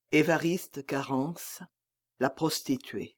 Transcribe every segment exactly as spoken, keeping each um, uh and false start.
Évariste Carence, la prostituée.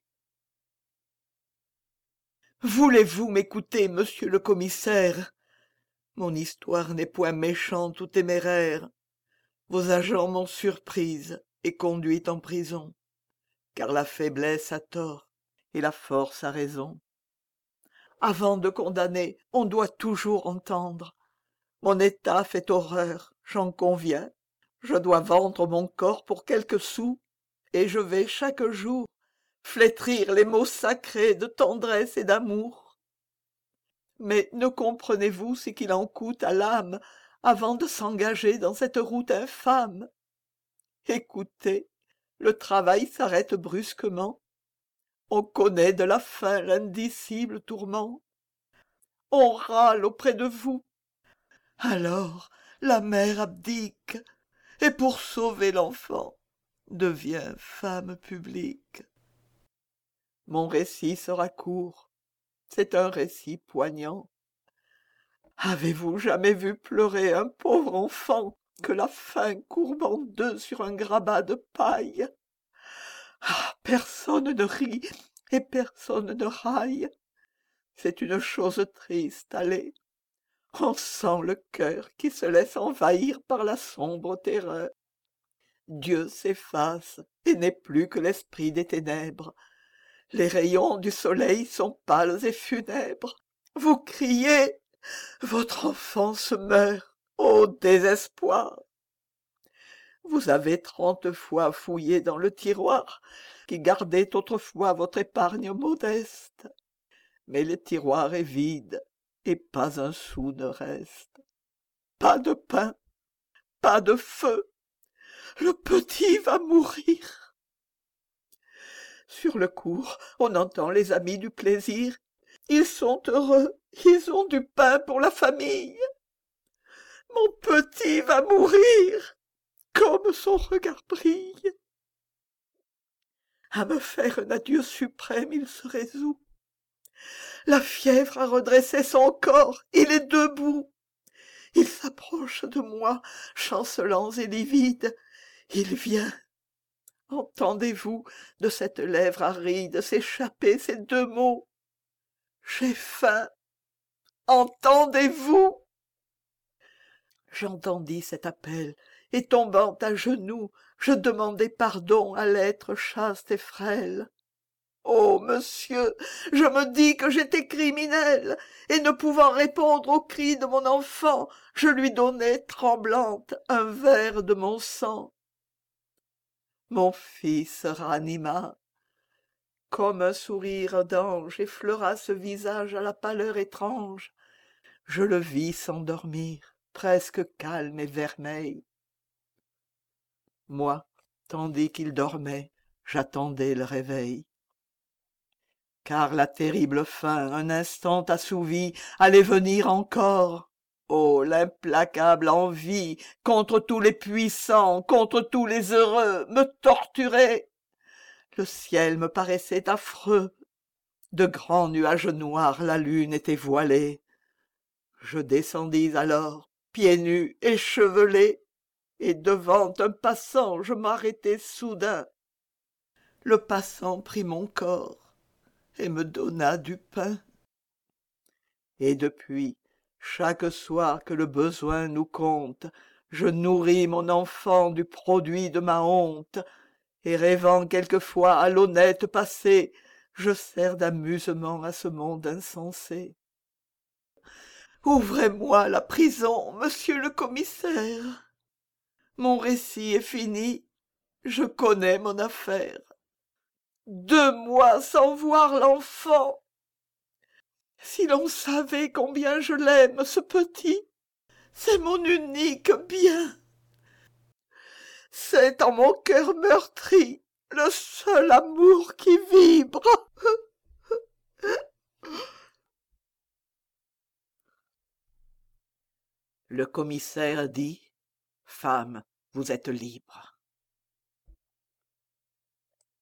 Voulez-vous m'écouter, monsieur le commissaire? Mon histoire n'est point méchante ou téméraire. Vos agents m'ont surprise et conduite en prison, car la faiblesse a tort et la force a raison. Avant de condamner, on doit toujours entendre. Mon état fait horreur, j'en conviens. Je dois vendre mon corps pour quelques sous, et je vais chaque jour flétrir les mots sacrés de tendresse et d'amour. Mais ne comprenez-vous ce qu'il en coûte à l'âme avant de s'engager dans cette route infâme? Écoutez, le travail s'arrête brusquement. On connaît de la faim l'indicible tourment. On râle auprès de vous. Alors la mère abdique, et pour sauver l'enfant, devient femme publique. Mon récit sera court, c'est un récit poignant. Avez-vous jamais vu pleurer un pauvre enfant que la faim courbe en deux sur un grabat de paille? Ah, personne ne rit et personne ne raille. C'est une chose triste, allez. On sent le cœur qui se laisse envahir par la sombre terreur. Dieu s'efface et n'est plus que l'esprit des ténèbres. Les rayons du soleil sont pâles et funèbres. Vous criez, votre enfant se meurt, ô désespoir! Vous avez trente fois fouillé dans le tiroir qui gardait autrefois votre épargne modeste. Mais le tiroir est vide et pas un sou ne reste. Pas de pain, pas de feu, le petit va mourir. Sur le cours, on entend les amis du plaisir. Ils sont heureux, ils ont du pain pour la famille. Mon petit va mourir, comme son regard brille. À me faire un adieu suprême, il se résout. La fièvre a redressé son corps, il est debout. Il s'approche de moi, chancelant et livide. Il vient. Entendez-vous de cette lèvre aride s'échapper ces deux mots? J'ai faim. Entendez-vous? J'entendis cet appel, et tombant à genoux, je demandai pardon à l'être chaste et frêle. Oh, monsieur, je me dis que j'étais criminelle, et ne pouvant répondre aux cris de mon enfant, je lui donnai, tremblante, un verre de mon sang. Mon fils ranima. Comme un sourire d'ange effleura ce visage à la pâleur étrange, je le vis s'endormir, presque calme et vermeil. Moi, tandis qu'il dormait, j'attendais le réveil. Car la terrible faim, un instant assouvie, allait venir encore. Oh, l'implacable envie, contre tous les puissants, contre tous les heureux, me torturait. Le ciel me paraissait affreux. De grands nuages noirs la lune était voilée. Je descendis alors, pieds nus, échevelés, et devant un passant je m'arrêtai soudain. Le passant prit mon corps et me donna du pain. Et depuis, chaque soir que le besoin nous compte, je nourris mon enfant du produit de ma honte, et rêvant quelquefois à l'honnête passé, je sers d'amusement à ce monde insensé. Ouvrez-moi la prison, monsieur le commissaire. Mon récit est fini, je connais mon affaire. Deux mois sans voir l'enfant. Si l'on savait combien je l'aime, ce petit, c'est mon unique bien. C'est en mon cœur meurtri le seul amour qui vibre. Le commissaire dit: « Femme, vous êtes libre. »